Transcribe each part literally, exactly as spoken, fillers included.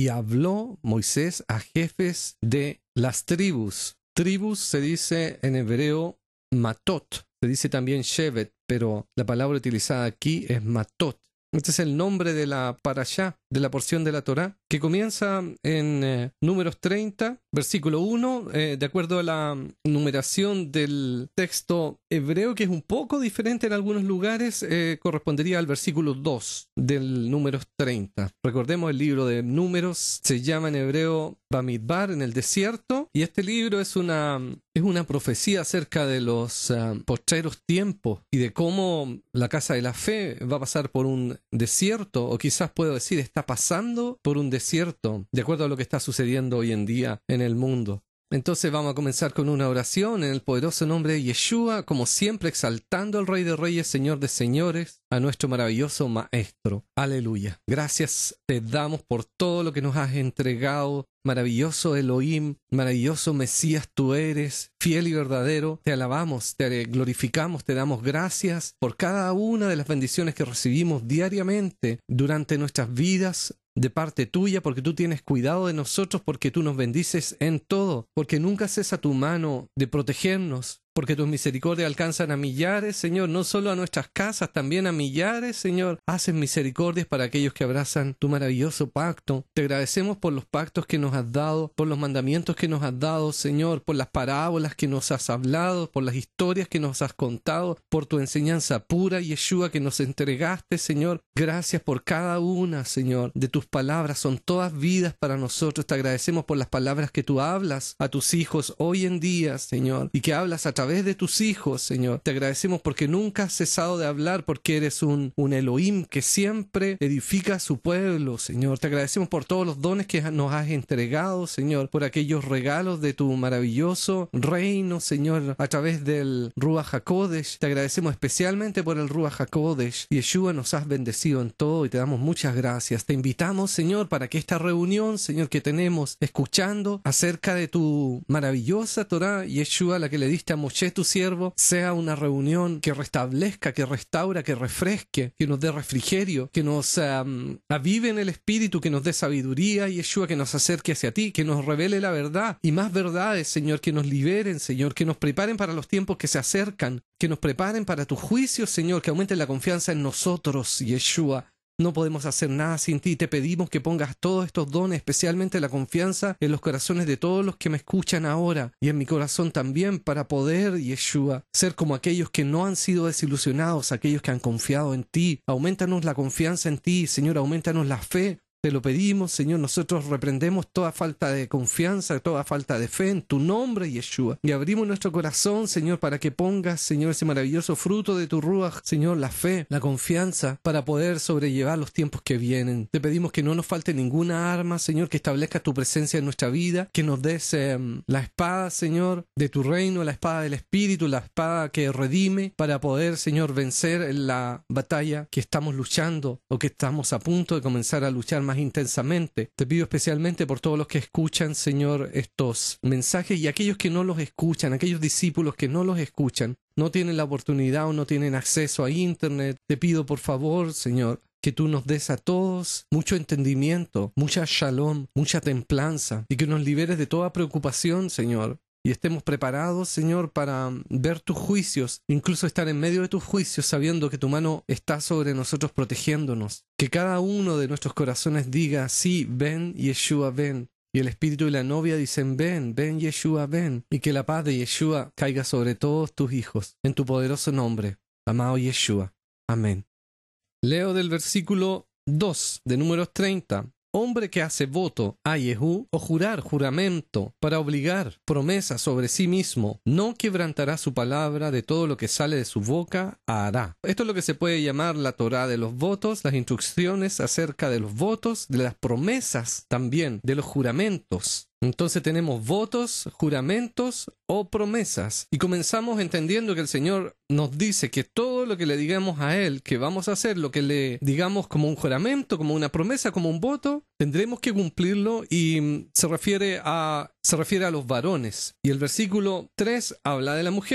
Y habló Moisés a jefes de las tribus. Tribus se dice en hebreo matot, se dice también shevet, pero la palabra utilizada aquí es matot. Este es el nombre de la parashá, de la porción de la Torá, que comienza en eh, Números treinta, versículo uno, eh, de acuerdo a la numeración del texto hebreo, que es un poco diferente en algunos lugares, eh, correspondería al versículo dos del Números treinta. Recordemos, el libro de Números se llama en hebreo Bamidbar, en el desierto, y este libro es una, es una profecía acerca de los uh, postreros tiempos y de cómo la casa de la fe va a pasar por un desierto, o quizás puedo decir, está pasando por un desierto, de acuerdo a lo que está sucediendo hoy en día en el mundo. Entonces vamos a comenzar con una oración en el poderoso nombre de Yeshua, como siempre exaltando al Rey de Reyes, Señor de Señores, a nuestro maravilloso Maestro. Aleluya. Gracias te damos por todo lo que nos has entregado. Maravilloso Elohim, maravilloso Mesías tú eres, fiel y verdadero. Te alabamos, te glorificamos, te damos gracias por cada una de las bendiciones que recibimos diariamente durante nuestras vidas, de parte tuya, porque tú tienes cuidado de nosotros, porque tú nos bendices en todo, porque nunca cesa tu mano de protegernos, porque tus misericordias alcanzan a millares, Señor, no solo a nuestras casas, también a millares, Señor. Haces misericordias para aquellos que abrazan tu maravilloso pacto. Te agradecemos por los pactos que nos has dado, por los mandamientos que nos has dado, Señor, por las parábolas que nos has hablado, por las historias que nos has contado, por tu enseñanza pura, Yeshua, que nos entregaste, Señor. Gracias por cada una, Señor, de tus palabras. Son todas vidas para nosotros. Te agradecemos por las palabras que tú hablas a tus hijos hoy en día, Señor, y que hablas a través de tus hijos, Señor. Te agradecemos porque nunca has cesado de hablar, porque eres un, un Elohim que siempre edifica a su pueblo, Señor. Te agradecemos por todos los dones que nos has entregado, Señor, por aquellos regalos de tu maravilloso reino, Señor, a través del Ruach HaKodesh. Te agradecemos especialmente por el Ruach HaKodesh. Yeshua, nos has bendecido en todo y te damos muchas gracias. Te invitamos, Señor, para que esta reunión, Señor, que tenemos escuchando acerca de tu maravillosa Torá, Yeshua, la que le diste a Moshe, tu siervo, sea una reunión que restablezca, que restaura, que refresque, que nos dé refrigerio, que nos um, avive en el espíritu, que nos dé sabiduría, Yeshua, que nos acerque hacia ti, que nos revele la verdad y más verdades, Señor, que nos liberen, Señor, que nos preparen para los tiempos que se acercan, que nos preparen para tu juicio, Señor, que aumente la confianza en nosotros, Yeshua. No podemos hacer nada sin ti. Te pedimos que pongas todos estos dones, especialmente la confianza, en los corazones de todos los que me escuchan ahora y en mi corazón también, para poder, Yeshua, ser como aquellos que no han sido desilusionados, aquellos que han confiado en ti. Aumentanos la confianza en ti, Señor, aumentanos la fe. Te lo pedimos, Señor. Nosotros reprendemos toda falta de confianza, toda falta de fe en tu nombre, Yeshua. Y abrimos nuestro corazón, Señor, para que pongas, Señor, ese maravilloso fruto de tu Ruach, Señor, la fe, la confianza, para poder sobrellevar los tiempos que vienen. Te pedimos que no nos falte ninguna arma, Señor, que establezca tu presencia en nuestra vida, que nos des eh, la espada, Señor, de tu reino, la espada del Espíritu, la espada que redime, para poder, Señor, vencer en la batalla que estamos luchando o que estamos a punto de comenzar a luchar más intensamente. Te pido especialmente por todos los que escuchan, Señor, estos mensajes, y aquellos que no los escuchan, aquellos discípulos que no los escuchan, no tienen la oportunidad o no tienen acceso a internet. Te pido por favor, Señor, que tú nos des a todos mucho entendimiento, mucha shalom, mucha templanza, y que nos liberes de toda preocupación, Señor. Y estemos preparados, Señor, para ver tus juicios, incluso estar en medio de tus juicios, sabiendo que tu mano está sobre nosotros protegiéndonos. Que cada uno de nuestros corazones diga, sí, ven, Yeshua, ven. Y el espíritu y la novia dicen, ven, ven, Yeshua, ven. Y que la paz de Yeshua caiga sobre todos tus hijos. En tu poderoso nombre, amado Yeshua. Amén. Leo del versículo dos de Números treinta. Hombre que hace voto a Yehú o jurar juramento para obligar promesa sobre sí mismo, no quebrantará su palabra, de todo lo que sale de su boca hará. Esto es lo que se puede llamar la Torá de los votos, las instrucciones acerca de los votos, de las promesas también, de los juramentos. Entonces tenemos votos, juramentos o promesas. Y comenzamos entendiendo que el Señor nos dice que todo lo que le digamos a Él que vamos a hacer, lo que le digamos como un juramento, como una promesa, como un voto, tendremos que cumplirlo, y se refiere a, se refiere a los varones. Y el versículo tres habla de la mujer.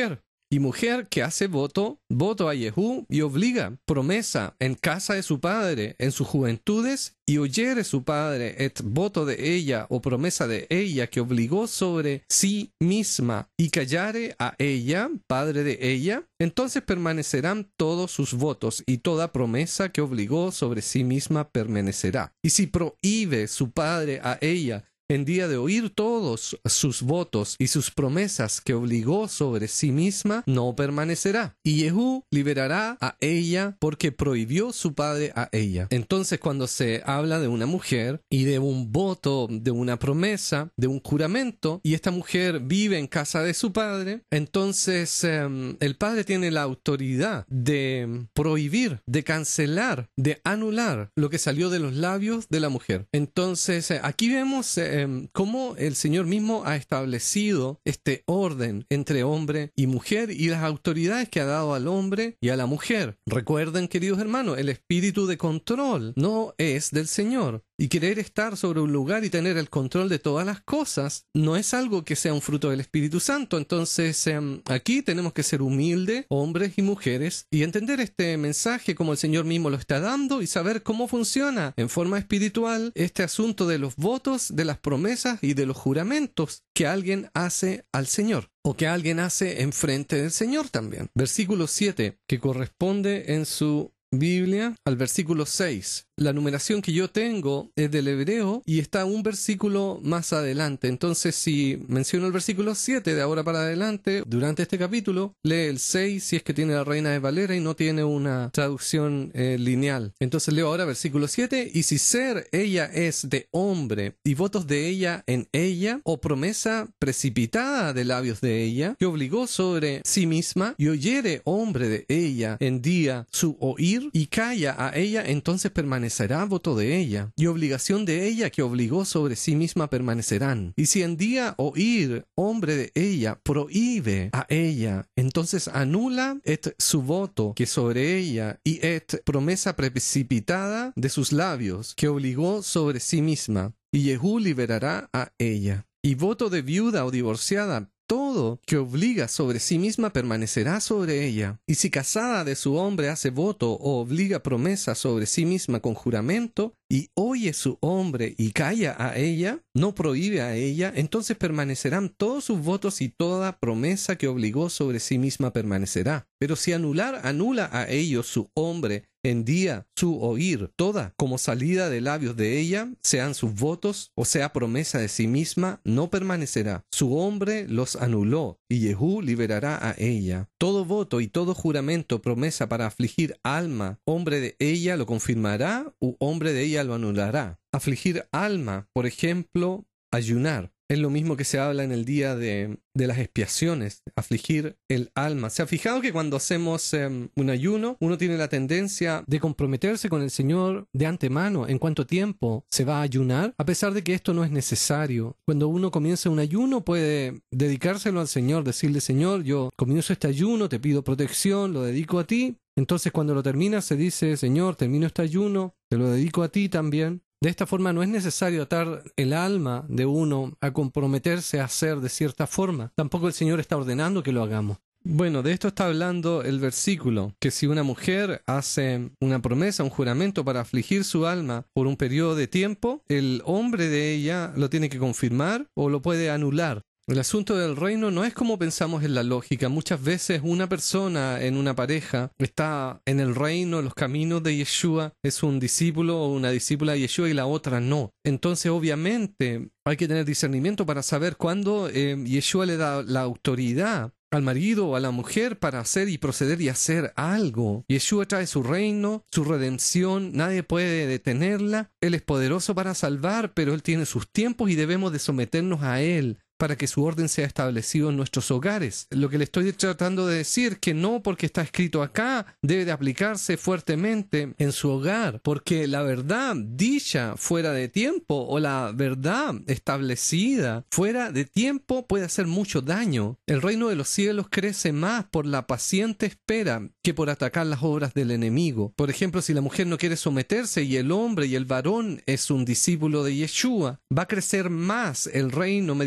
Y mujer que hace voto, voto a Jehú y obliga, promesa en casa de su padre, en sus juventudes, y oyere su padre et voto de ella o promesa de ella que obligó sobre sí misma y callare a ella, padre de ella, entonces permanecerán todos sus votos y toda promesa que obligó sobre sí misma permanecerá. Y si prohíbe su padre a ella en día de oír todos sus votos y sus promesas que obligó sobre sí misma, no permanecerá. Y Jehú liberará a ella porque prohibió su padre a ella. Entonces, cuando se habla de una mujer y de un voto, de una promesa, de un juramento, y esta mujer vive en casa de su padre, entonces eh, el padre tiene la autoridad de prohibir, de cancelar, de anular lo que salió de los labios de la mujer. Entonces, eh, aquí vemos eh, cómo el Señor mismo ha establecido este orden entre hombre y mujer y las autoridades que ha dado al hombre y a la mujer. Recuerden, queridos hermanos, el espíritu de control no es del Señor. Y querer estar sobre un lugar y tener el control de todas las cosas no es algo que sea un fruto del Espíritu Santo. Entonces, eh, aquí tenemos que ser humildes, hombres y mujeres, y entender este mensaje como el Señor mismo lo está dando y saber cómo funciona en forma espiritual este asunto de los votos, de las promesas y de los juramentos que alguien hace al Señor o que alguien hace en frente del Señor también. Versículo siete, que corresponde en su Biblia al versículo seis. La numeración que yo tengo es del hebreo y está un versículo más adelante. Entonces, si menciono el versículo siete de ahora para adelante, durante este capítulo, lee el seis si es que tiene la Reina de Valera y no tiene una traducción eh, lineal. Entonces leo ahora versículo siete. Y si ser ella es de hombre y votos de ella en ella, o promesa precipitada de labios de ella, que obligó sobre sí misma, y oyere hombre de ella en día su oír, y calla a ella, entonces permanecerá voto de ella, y obligación de ella que obligó sobre sí misma permanecerán. Y si en día oír hombre de ella prohíbe a ella, entonces anula et su voto que sobre ella, y et promesa precipitada de sus labios que obligó sobre sí misma, y Jehú liberará a ella. Y voto de viuda o divorciada, todo que obliga sobre sí misma permanecerá sobre ella. Y si casada de su hombre hace voto o obliga promesa sobre sí misma con juramento, y oye su hombre y calla a ella, no prohíbe a ella, entonces permanecerán todos sus votos y toda promesa que obligó sobre sí misma permanecerá. Pero si anular anula a ellos su hombre en día su oír, toda como salida de labios de ella, sean sus votos o sea promesa de sí misma, no permanecerá. Su hombre los anuló y Jehú liberará a ella. Todo voto y todo juramento, promesa para afligir alma, hombre de ella lo confirmará u hombre de ella lo anulará. Afligir alma, por ejemplo, ayunar. Es lo mismo que se habla en el día de, de las expiaciones, afligir el alma. ¿Se ha fijado que cuando hacemos um, un ayuno, uno tiene la tendencia de comprometerse con el Señor de antemano en cuánto tiempo se va a ayunar? A pesar de que esto no es necesario. Cuando uno comienza un ayuno puede dedicárselo al Señor, decirle: Señor, yo comienzo este ayuno, te pido protección, lo dedico a ti. Entonces cuando lo termina se dice: Señor, termino este ayuno, te lo dedico a ti también. De esta forma no es necesario atar el alma de uno a comprometerse a hacer de cierta forma. Tampoco el Señor está ordenando que lo hagamos. Bueno, de esto está hablando el versículo, que si una mujer hace una promesa, un juramento para afligir su alma por un periodo de tiempo, el hombre de ella lo tiene que confirmar o lo puede anular. El asunto del reino no es como pensamos en la lógica. Muchas veces una persona en una pareja está en el reino, en los caminos de Yeshua, es un discípulo o una discípula de Yeshua y la otra no. Entonces obviamente hay que tener discernimiento para saber cuándo eh, Yeshua le da la autoridad al marido o a la mujer para hacer y proceder y hacer algo. Yeshua trae su reino, su redención, nadie puede detenerla. Él es poderoso para salvar, pero Él tiene sus tiempos y debemos de someternos a Él para que su orden sea establecido en nuestros hogares. Lo que le estoy tratando de decir, que no porque está escrito acá, debe de aplicarse fuertemente en su hogar, porque la verdad dicha fuera de tiempo o la verdad establecida fuera de tiempo puede hacer mucho daño. El reino de los cielos crece más por la paciente espera que por atacar las obras del enemigo. Por ejemplo, si la mujer no quiere someterse y el hombre y el varón es un discípulo de Yeshua, va a crecer más el reino mediante la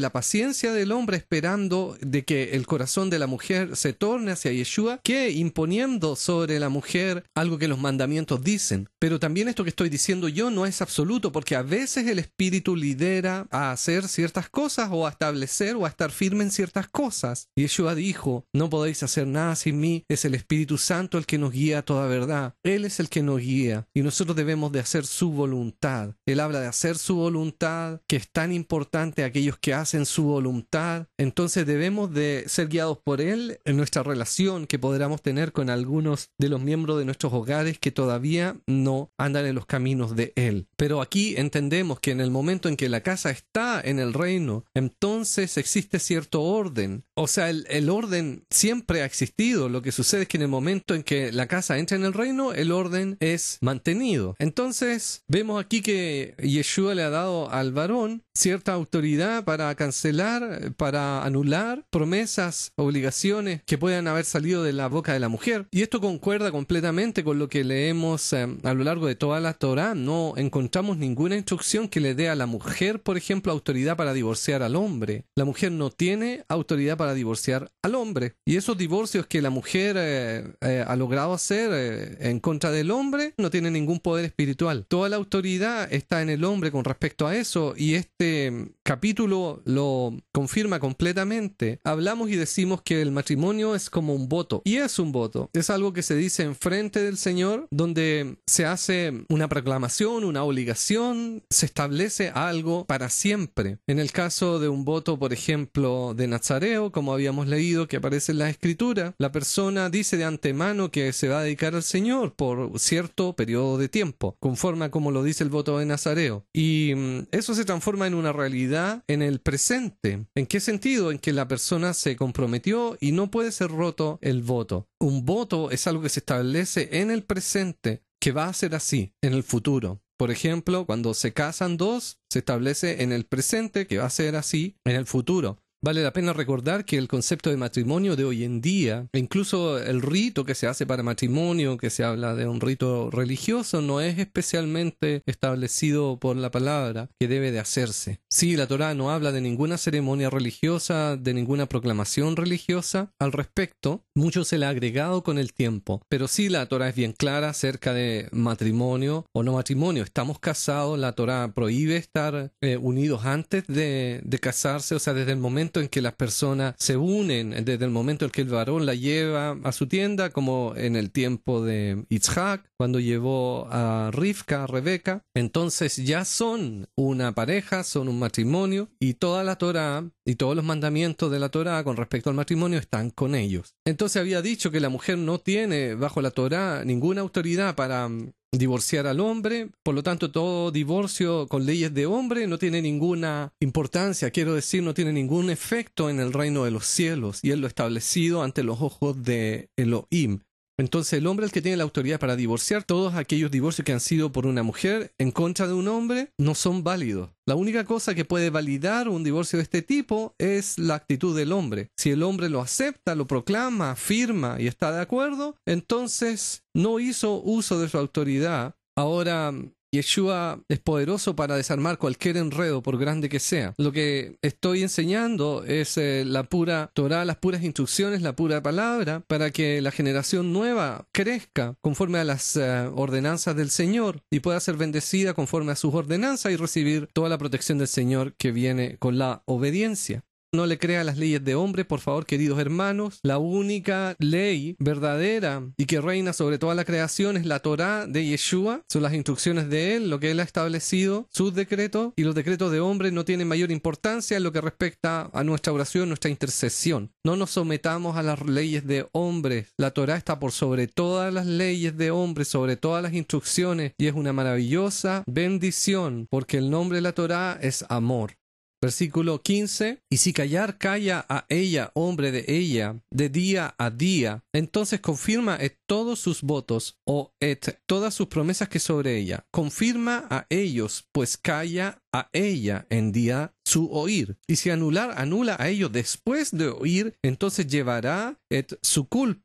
la paciencia del hombre esperando de que el corazón de la mujer se torne hacia Yeshua que imponiendo sobre la mujer algo que los mandamientos dicen. Pero también esto que estoy diciendo yo no es absoluto, porque a veces el Espíritu lidera a hacer ciertas cosas o a establecer o a estar firme en ciertas cosas. Yeshua dijo, no podéis hacer nada sin mí, es el Espíritu Santo el que nos guía a toda verdad. Él es el que nos guía y nosotros debemos de hacer su voluntad. Él habla de hacer su voluntad, que es tan importante a aquellos que hacen su voluntad. Entonces debemos de ser guiados por Él en nuestra relación que podamos tener con algunos de los miembros de nuestros hogares que todavía no andan en los caminos de Él. Pero aquí entendemos que en el momento en que la casa está en el reino, entonces existe cierto orden. O sea, el, el orden siempre ha existido. Lo que sucede es que en el momento en que la casa entra en el reino, el orden es mantenido. Entonces, vemos aquí que Yeshua le ha dado al varón cierta autoridad para cancelar, para anular promesas, obligaciones que puedan haber salido de la boca de la mujer. Y esto concuerda completamente con lo que leemos eh, a lo largo de toda la Torá. No encontramos ninguna instrucción que le dé a la mujer, por ejemplo, autoridad para divorciar al hombre. La mujer no tiene autoridad para divorciar al hombre. Y esos divorcios que la mujer eh, eh, ha logrado hacer eh, en contra del hombre no tienen ningún poder espiritual. Toda la autoridad está en el hombre con respecto a eso, y este capítulo lo confirma completamente. Hablamos y decimos que el matrimonio es como un voto, y es un voto. Es algo que se dice en frente del Señor, donde se hace una proclamación, una obligación, se establece algo para siempre. En el caso de un voto, por ejemplo, de Nazareo, como habíamos leído que aparece en la Escritura, la persona dice de antemano que se va a dedicar al Señor por cierto periodo de tiempo, conforme a como lo dice el voto de Nazareo. Y mm, eso se transforma en una realidad en el presente. ¿En qué sentido? En que la persona se comprometió y no puede ser roto el voto. Un voto es algo que se establece en el presente, que va a ser así en el futuro. Por ejemplo, cuando se casan dos, se establece en el presente que va a ser así en el futuro. Vale la pena recordar que el concepto de matrimonio de hoy en día, e incluso el rito que se hace para matrimonio, que se habla de un rito religioso, no es especialmente establecido por la palabra que debe de hacerse. Sí, la Torá no habla de ninguna ceremonia religiosa, de ninguna proclamación religiosa al respecto. Mucho se le ha agregado con el tiempo, pero sí la Torá es bien clara acerca de matrimonio o no matrimonio. Estamos casados, la Torá prohíbe estar eh, unidos antes de, de casarse, o sea, desde el momento en que las personas se unen, desde el momento en que el varón la lleva a su tienda, como en el tiempo de Yitzhak, cuando llevó a Rivka, a Rebeca, entonces ya son una pareja, son un matrimonio, y toda la Torá y todos los mandamientos de la Torá con respecto al matrimonio están con ellos. Entonces había dicho que la mujer no tiene bajo la Torá ninguna autoridad para divorciar al hombre, por lo tanto todo divorcio con leyes de hombre no tiene ninguna importancia, quiero decir, no tiene ningún efecto en el reino de los cielos, y es lo establecido ante los ojos de Elohim. Entonces el hombre es el que tiene la autoridad para divorciar. Todos aquellos divorcios que han sido por una mujer en contra de un hombre no son válidos. La única cosa que puede validar un divorcio de este tipo es la actitud del hombre. Si el hombre lo acepta, lo proclama, afirma y está de acuerdo, entonces no hizo uso de su autoridad. Ahora, Yeshua es poderoso para desarmar cualquier enredo, por grande que sea. Lo que estoy enseñando es eh, la pura Torá, las puras instrucciones, la pura palabra, para que la generación nueva crezca conforme a las uh, ordenanzas del Señor y pueda ser bendecida conforme a sus ordenanzas y recibir toda la protección del Señor que viene con la obediencia. No le crea las leyes de hombre, por favor, queridos hermanos. La única ley verdadera y que reina sobre toda la creación es la Torá de Yeshua. Son las instrucciones de Él, lo que Él ha establecido, sus decretos. Y los decretos de hombre no tienen mayor importancia en lo que respecta a nuestra oración, nuestra intercesión. No nos sometamos a las leyes de hombres. La Torá está por sobre todas las leyes de hombres, sobre todas las instrucciones. Y es una maravillosa bendición, porque el nombre de la Torá es amor. Versículo quince, y si callar calla a ella, hombre de ella, de día a día, entonces confirma et todos sus votos, o et todas sus promesas que sobre ella. Confirma a ellos, pues calla a ella en día su oír. Y si anular, anula a ellos después de oír, entonces llevará et su culpa.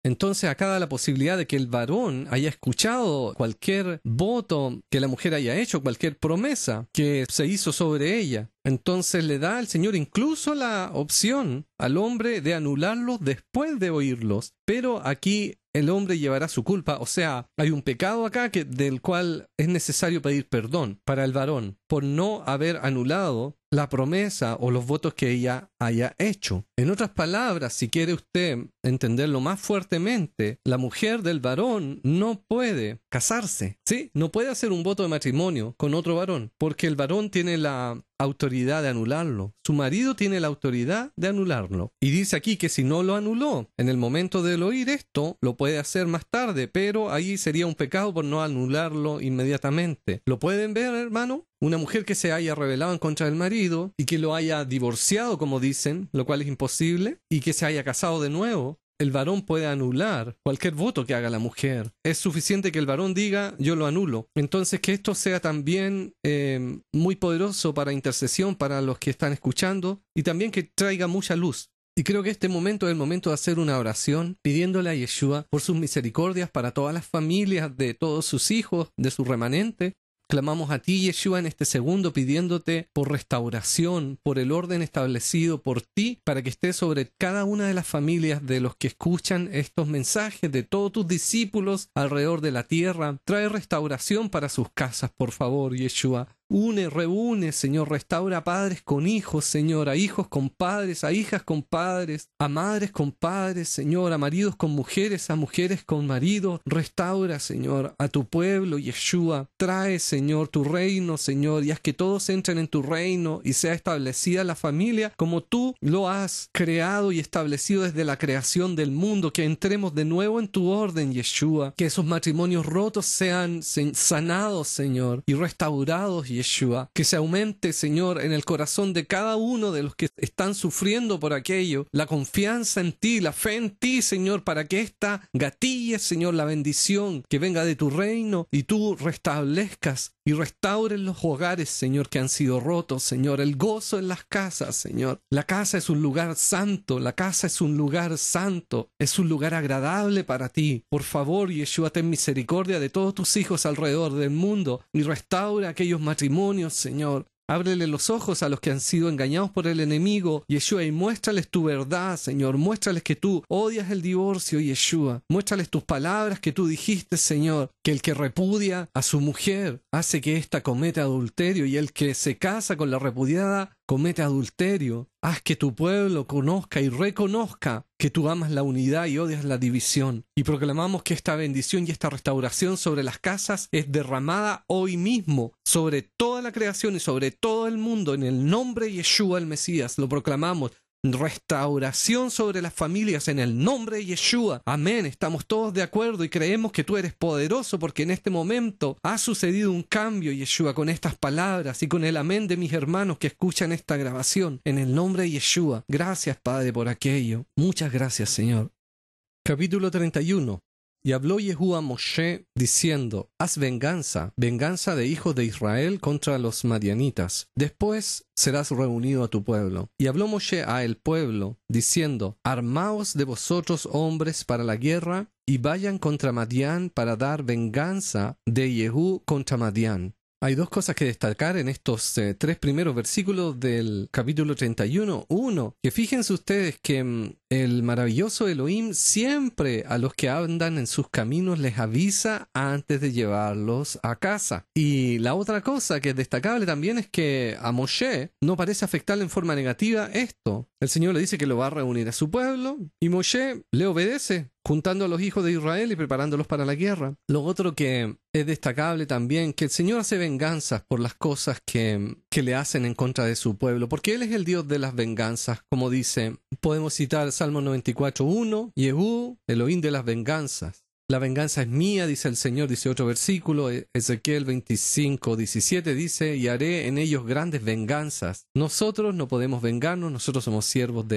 Entonces acá da la posibilidad de que el varón haya escuchado cualquier voto que la mujer haya hecho, cualquier promesa que se hizo sobre ella. Entonces le da al Señor incluso la opción al hombre de anularlos después de oírlos. Pero aquí el hombre llevará su culpa. O sea, hay un pecado acá que, del cual es necesario pedir perdón para el varón por no haber anulado la promesa o los votos que ella haya hecho. En otras palabras, si quiere usted entenderlo más fuertemente, la mujer del varón no puede casarse, ¿sí? No puede hacer un voto de matrimonio con otro varón, porque el varón tiene la autoridad de anularlo. Su marido tiene la autoridad de anularlo. Y dice aquí que si no lo anuló en el momento del oír esto, lo puede hacer más tarde, pero ahí sería un pecado por no anularlo inmediatamente. ¿Lo pueden ver, hermano? Una mujer que se haya rebelado en contra del marido y que lo haya divorciado, como dicen, lo cual es imposible, y que se haya casado de nuevo, el varón puede anular cualquier voto que haga la mujer. Es suficiente que el varón diga, yo lo anulo. Entonces que esto sea también eh, muy poderoso para intercesión para los que están escuchando y también que traiga mucha luz. Y creo que este momento es el momento de hacer una oración pidiéndole a Yeshua por sus misericordias para todas las familias, de todos sus hijos, de su remanente. Clamamos a ti, Yeshua, en este segundo pidiéndote por restauración, por el orden establecido por ti, para que esté sobre cada una de las familias de los que escuchan estos mensajes, de todos tus discípulos alrededor de la tierra. Trae restauración para sus casas, por favor, Yeshua. Une, reúne, Señor, restaura a padres con hijos, Señor, a hijos con padres, a hijas con padres, a madres con padres, Señor, a maridos con mujeres, a mujeres con maridos. Restaura, Señor, a tu pueblo, Yeshua. Trae, Señor, tu reino, Señor, y haz que todos entren en tu reino y sea establecida la familia como tú lo has creado y establecido desde la creación del mundo. Que entremos de nuevo en tu orden, Yeshua. Que esos matrimonios rotos sean sanados, Señor, y restaurados, Yeshua. Que se aumente, Señor, en el corazón de cada uno de los que están sufriendo por aquello, la confianza en ti, la fe en ti, Señor, para que esta gatille, Señor, la bendición que venga de tu reino y tú restablezcas y restaures los hogares, Señor, que han sido rotos, Señor, el gozo en las casas, Señor. La casa es un lugar santo, la casa es un lugar santo, es un lugar agradable para ti. Por favor, Yeshua, ten misericordia de todos tus hijos alrededor del mundo y restaura aquellos matrimonios, Señor. Ábrele los ojos a los que han sido engañados por el enemigo, Yeshua, y muéstrales tu verdad, Señor. Muéstrales que tú odias el divorcio, Yeshua. Muéstrales tus palabras que tú dijiste, Señor, que el que repudia a su mujer hace que ésta cometa adulterio, y el que se casa con la repudiada comete adulterio. Haz que tu pueblo conozca y reconozca que tú amas la unidad y odias la división. Y proclamamos que esta bendición y esta restauración sobre las casas es derramada hoy mismo sobre toda la creación y sobre todo el mundo. En el nombre de Yeshua el Mesías lo proclamamos. Restauración sobre las familias en el nombre de Yeshua. Amén. Estamos todos de acuerdo y creemos que tú eres poderoso, porque en este momento ha sucedido un cambio, Yeshua, con estas palabras y con el amén de mis hermanos que escuchan esta grabación. En el nombre de Yeshua. Gracias, Padre, por aquello. Muchas gracias, Señor. Capítulo treinta y uno. Y habló Jehú a Moshe diciendo, haz venganza, venganza de hijos de Israel contra los madianitas. Después serás reunido a tu pueblo. Y habló Moshe a el pueblo diciendo, armaos de vosotros hombres para la guerra y vayan contra Madián para dar venganza de Jehú contra Madián. Hay dos cosas que destacar en estos eh, tres primeros versículos del capítulo treinta y uno. Uno, que fíjense ustedes que mm, el maravilloso Elohim siempre a los que andan en sus caminos les avisa antes de llevarlos a casa. Y la otra cosa que es destacable también es que a Moshe no parece afectarle en forma negativa esto. El Señor le dice que lo va a reunir a su pueblo y Moshe le obedece, juntando a los hijos de Israel y preparándolos para la guerra. Lo otro que es destacable también, que el Señor hace venganzas por las cosas que, que le hacen en contra de su pueblo, porque Él es el Dios de las venganzas, como dice, podemos citar Salmo noventa y cuatro uno, Jehú, Elohim de las venganzas. La venganza es mía, dice el Señor, dice otro versículo. Ezequiel veinticinco diecisiete dice, y haré en ellos grandes venganzas. Nosotros no podemos vengarnos, nosotros somos siervos de Él.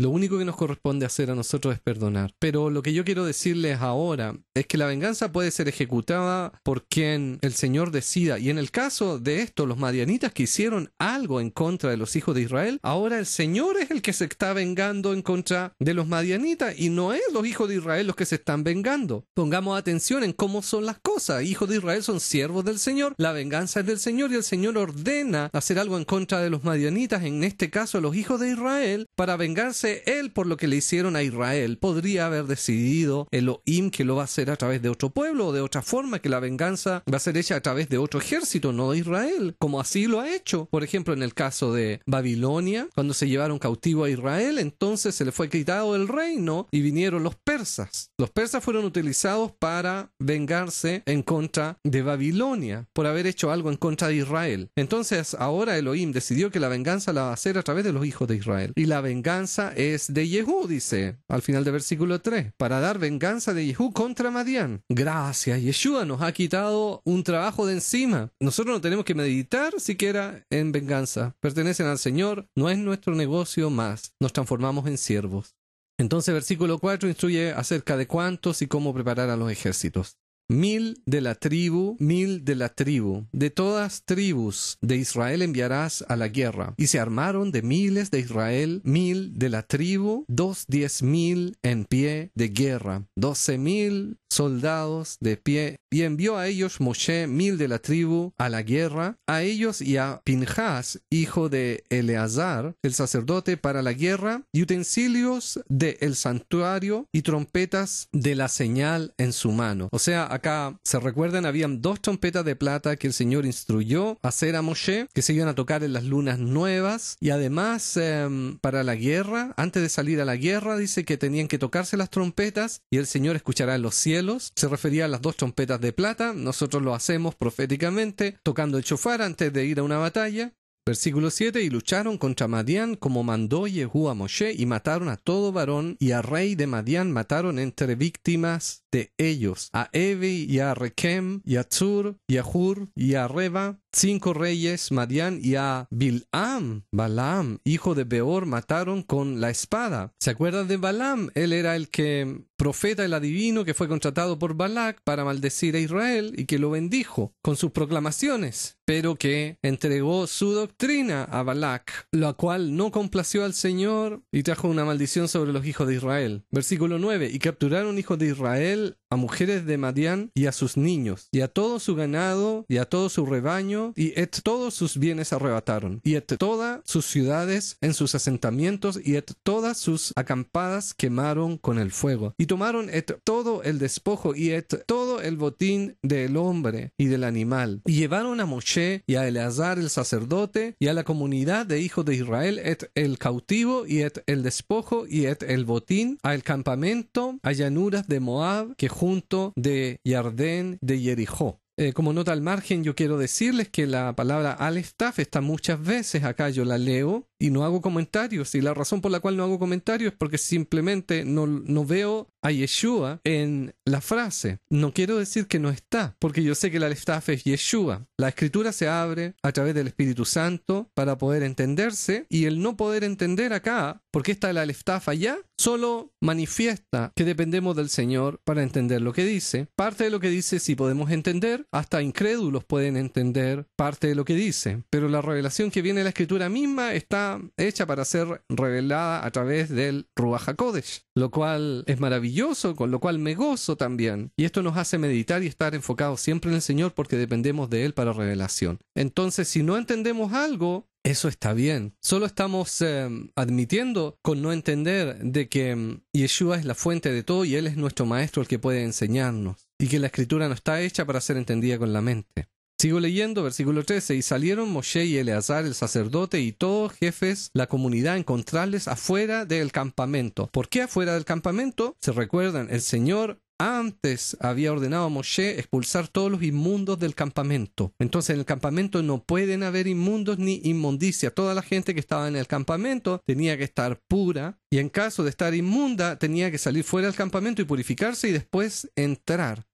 Lo único que nos corresponde hacer a nosotros es perdonar. Pero lo que yo quiero decirles ahora es que la venganza puede ser ejecutada por quien el Señor decida. Y en el caso de esto, los madianitas que hicieron algo en contra de los hijos de Israel, ahora el Señor es el que se está vengando en contra de los madianitas y no es los hijos de Israel los que se están vengando. Pongamos atención en cómo son las cosas. Hijos de Israel son siervos del Señor, la venganza es del Señor y el Señor ordena hacer algo en contra de los madianitas, en este caso los hijos de Israel, para vengarse él por lo que le hicieron a Israel. Podría haber decidido Elohim que lo va a hacer a través de otro pueblo o de otra forma, que la venganza va a ser hecha a través de otro ejército, no de Israel, como así lo ha hecho. Por ejemplo, en el caso de Babilonia, cuando se llevaron cautivo a Israel, entonces se le fue quitado el reino y vinieron los persas. Los persas fueron utilizados para vengarse en contra de Babilonia por haber hecho algo en contra de Israel. Entonces ahora Elohim decidió que la venganza la va a hacer a través de los hijos de Israel. Y la venganza es de Yehú, dice al final del versículo tres, para dar venganza de Yehú contra Madián. Gracias, Yeshua nos ha quitado un trabajo de encima. Nosotros no tenemos que meditar siquiera en venganza. Pertenecen al Señor, no es nuestro negocio más. Nos transformamos en siervos. Entonces versículo cuatro instruye acerca de cuántos y cómo preparar a los ejércitos. Mil de la tribu, mil de la tribu, de todas tribus de Israel enviarás a la guerra. Y se armaron de miles de Israel, mil de la tribu, dos diez mil en pie de guerra, doce mil soldados de pie. Y envió a ellos Moshe, mil de la tribu, a la guerra, a ellos y a Pinjas, hijo de Eleazar, el sacerdote, para la guerra, y utensilios del santuario y trompetas de la señal en su mano. O sea, acá se recuerdan, habían dos trompetas de plata que el Señor instruyó hacer a Moshe, que se iban a tocar en las lunas nuevas, y además eh, para la guerra, antes de salir a la guerra, dice que tenían que tocarse las trompetas y el Señor escuchará en los cielos. Se refería a las dos trompetas de plata. Nosotros lo hacemos proféticamente, tocando el shofar antes de ir a una batalla. Versículo siete, y lucharon contra Madián como mandó Yehú a Moshe, y mataron a todo varón, y a rey de Madián mataron entre víctimas de ellos, a Evi, y a Rekem, y a Tzur, y a Hur, y a Reba, cinco reyes Madián, y a Bilam, Balaam, hijo de Beor, mataron con la espada. ¿Se acuerdan de Balaam? Él era el que profeta, el adivino, que fue contratado por Balac para maldecir a Israel y que lo bendijo con sus proclamaciones, pero que entregó su doctrina a Balac, la cual no complació al Señor y trajo una maldición sobre los hijos de Israel. Versículo nueve, y capturaron hijos de Israel a mujeres de Madián y a sus niños, y a todo su ganado, y a todo su rebaño, y et todos sus bienes arrebataron, y et todas sus ciudades en sus asentamientos, y et todas sus acampadas quemaron con el fuego. Y tomaron et todo el despojo, y et todo el botín del hombre y del animal. Y llevaron a Moshe y a Eleazar el sacerdote, y a la comunidad de hijos de Israel, et el cautivo, y et el despojo, y et el botín, al campamento, a llanuras de Moab, que junto de Yardén de Jericó. Eh, como nota al margen, yo quiero decirles que la palabra Aleftaf está muchas veces acá, yo la leo y no hago comentarios, y la razón por la cual no hago comentarios es porque simplemente no, no veo a Yeshua en la frase. No quiero decir que no está, porque yo sé que el Aleftaf es Yeshua. La escritura se abre a través del Espíritu Santo para poder entenderse, y el no poder entender acá, porque está el Aleftaf allá, solo manifiesta que dependemos del Señor para entender lo que dice. Parte de lo que dice sí podemos entender, hasta incrédulos pueden entender parte de lo que dice, pero la revelación que viene de la escritura misma está hecha para ser revelada a través del Ruach HaKodesh, lo cual es maravilloso, con lo cual me gozo también. Y esto nos hace meditar y estar enfocados siempre en el Señor, porque dependemos de Él para revelación. Entonces, si no entendemos algo, eso está bien. Solo estamos eh, admitiendo con no entender de que eh, Yeshua es la fuente de todo y Él es nuestro maestro, el que puede enseñarnos, y que la escritura no está hecha para ser entendida con la mente. Sigo leyendo, versículo trece, y salieron Moshe y Eleazar el sacerdote y todos jefes, la comunidad, a encontrarles afuera del campamento. ¿Por qué afuera del campamento? Se recuerdan, el Señor antes había ordenado a Moshe expulsar todos los inmundos del campamento. Entonces en el campamento no pueden haber inmundos ni inmundicia. Toda la gente que estaba en el campamento tenía que estar pura, y en caso de estar inmunda tenía que salir fuera del campamento y purificarse y después entrar.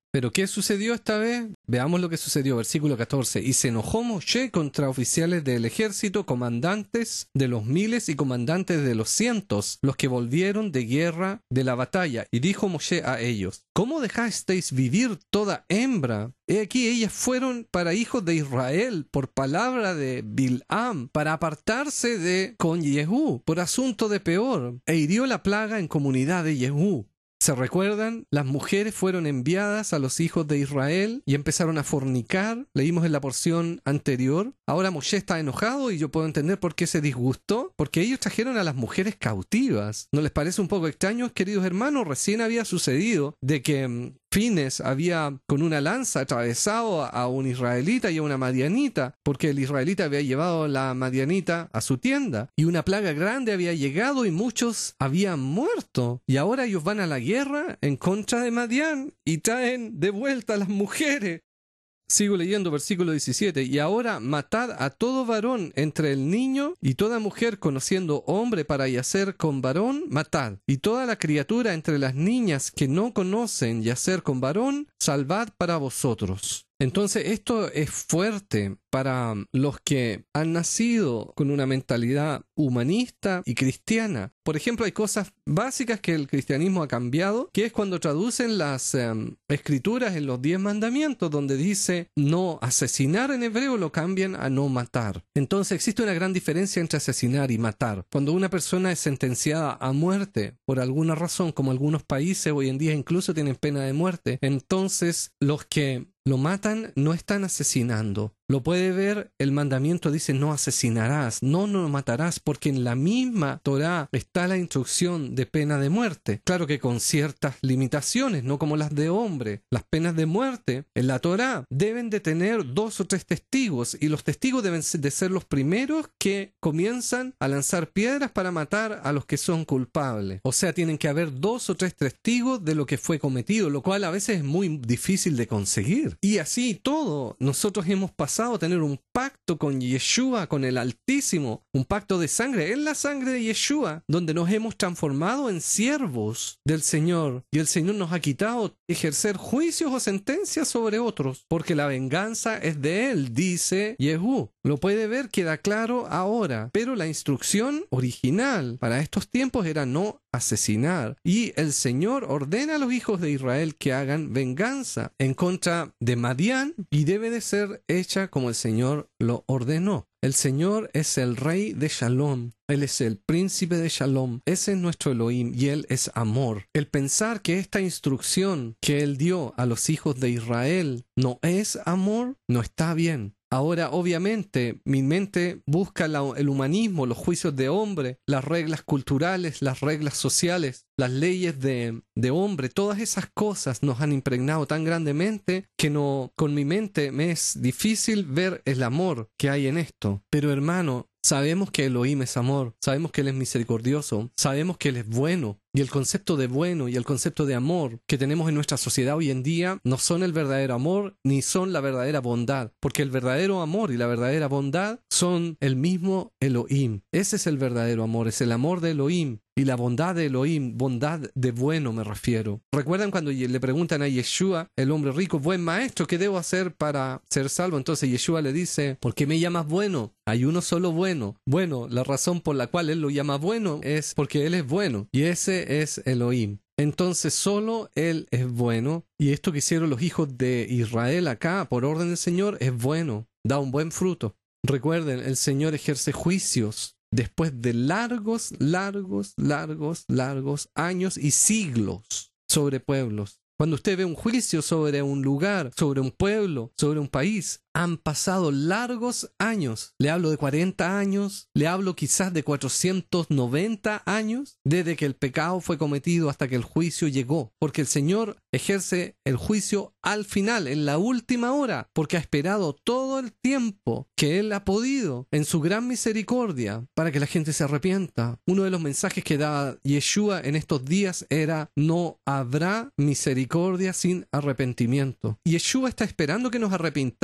Pero ¿qué sucedió esta vez? Veamos lo que sucedió, versículo catorce. Y se enojó Moshe contra oficiales del ejército, comandantes de los miles y comandantes de los cientos, los que volvieron de guerra de la batalla. Y dijo Moshe a ellos: ¿Cómo dejasteis vivir toda hembra? He aquí ellas fueron para hijos de Israel por palabra de Bil'am, para apartarse de con Jehú, por asunto de Peor, e hirió la plaga en comunidad de Jehú. ¿Se recuerdan? Las mujeres fueron enviadas a los hijos de Israel y empezaron a fornicar. Leímos en la porción anterior. Ahora Moshe está enojado y yo puedo entender por qué se disgustó. Porque ellos trajeron a las mujeres cautivas. ¿No les parece un poco extraño, queridos hermanos? Recién había sucedido de que Fines había con una lanza atravesado a un israelita y a una madianita, porque el israelita había llevado la madianita a su tienda, y una plaga grande había llegado y muchos habían muerto. Y ahora ellos van a la guerra en contra de Madián y traen de vuelta a las mujeres. Sigo leyendo versículo diecisiete. Y ahora matad a todo varón entre el niño y toda mujer conociendo hombre para yacer con varón, matad. Y toda la criatura entre las niñas que no conocen yacer con varón, salvad para vosotros. Entonces esto es fuerte para los que han nacido con una mentalidad humanista y cristiana. Por ejemplo, hay cosas básicas que el cristianismo ha cambiado, que es cuando traducen las um, escrituras en los diez mandamientos, donde dice no asesinar en hebreo, lo cambian a no matar. Entonces existe una gran diferencia entre asesinar y matar. Cuando una persona es sentenciada a muerte por alguna razón, como algunos países hoy en día incluso tienen pena de muerte, entonces los que lo matan no están asesinando. Lo puede ver, el mandamiento dice no asesinarás, no, no matarás, porque en la misma Torá está la instrucción de pena de muerte. Claro que con ciertas limitaciones, no como las de hombre. Las penas de muerte en la Torá deben de tener dos o tres testigos, y los testigos deben de ser los primeros que comienzan a lanzar piedras para matar a los que son culpables. O sea, tienen que haber dos o tres testigos de lo que fue cometido, lo cual a veces es muy difícil de conseguir. Y así todo, nosotros hemos pasado a tener un pacto con Yeshua, con el Altísimo, un pacto de sangre, es la sangre de Yeshua, donde nos hemos transformado en siervos del Señor, y el Señor nos ha quitado ejercer juicios o sentencias sobre otros, porque la venganza es de Él, dice Yehú. Lo puede ver, queda claro ahora, pero la instrucción original para estos tiempos era no asesinar, y el Señor ordena a los hijos de Israel que hagan venganza en contra de Madián, y debe de ser hecha como el Señor lo ordenó. El Señor es el Rey de Shalom. Él es el Príncipe de Shalom. Ese es nuestro Elohim y Él es amor. El pensar que esta instrucción que Él dio a los hijos de Israel no es amor, no está bien. Ahora, obviamente, mi mente busca la, el humanismo, los juicios de hombre, las reglas culturales, las reglas sociales, las leyes de, de hombre. Todas esas cosas nos han impregnado tan grandemente que no, con mi mente me es difícil ver el amor que hay en esto. Pero hermano, sabemos que Elohim es amor, sabemos que Él es misericordioso, sabemos que Él es bueno. Y el concepto de bueno y el concepto de amor que tenemos en nuestra sociedad hoy en día no son el verdadero amor ni son la verdadera bondad, porque el verdadero amor y la verdadera bondad son el mismo Elohim. Ese es el verdadero amor, es el amor de Elohim. Y la bondad de Elohim, bondad de bueno me refiero. ¿Recuerdan cuando le preguntan a Yeshua, el hombre rico, buen maestro, ¿qué debo hacer para ser salvo? Entonces Yeshua le dice, ¿por qué me llamas bueno? Hay uno solo bueno. Bueno, la razón por la cual él lo llama bueno es porque él es bueno. Y ese es Elohim. Entonces solo Él es bueno. Y esto que hicieron los hijos de Israel acá, por orden del Señor, es bueno. Da un buen fruto. Recuerden, el Señor ejerce juicios después de largos, largos, largos, largos años y siglos sobre pueblos. Cuando usted ve un juicio sobre un lugar, sobre un pueblo, sobre un país, han pasado largos años. Le hablo de cuarenta años, le hablo quizás de cuatrocientos noventa años, desde que el pecado fue cometido hasta que el juicio llegó. Porque el Señor ejerce el juicio al final, en la última hora, porque ha esperado todo el tiempo que Él ha podido, en su gran misericordia, para que la gente se arrepienta. Uno de los mensajes que daba Yeshua en estos días era, no habrá misericordia sin arrepentimiento. Y Yeshua está esperando que nos arrepintamos para